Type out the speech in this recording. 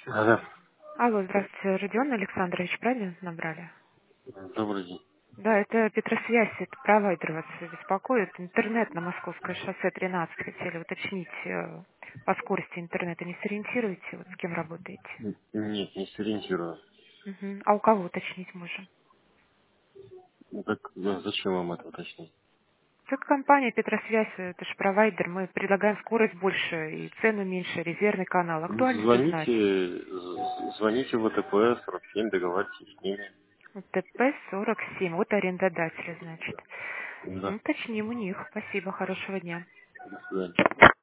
Да, Алло, здравствуйте, Родион Александрович, правильно набрали? добрый день. Да, это Петросвязь, это провайдер вас беспокоит. Интернет на Московское шоссе 13 хотели уточнить по скорости интернета. Не сориентируете, вот с кем работаете? Нет, не сориентирую. Мгм. А у кого уточнить можем? Ну, так зачем вам это уточнить? Это компания Петросвязь, это же провайдер. Мы предлагаем скорость больше и цену меньше, резервный канал. Ну, Актуально же знать. звоните в ВТП 47, договаривайтесь с ними. ТП-47, вот арендодатель, значит. Да, Уточним у них. Спасибо, хорошего дня. до свидания.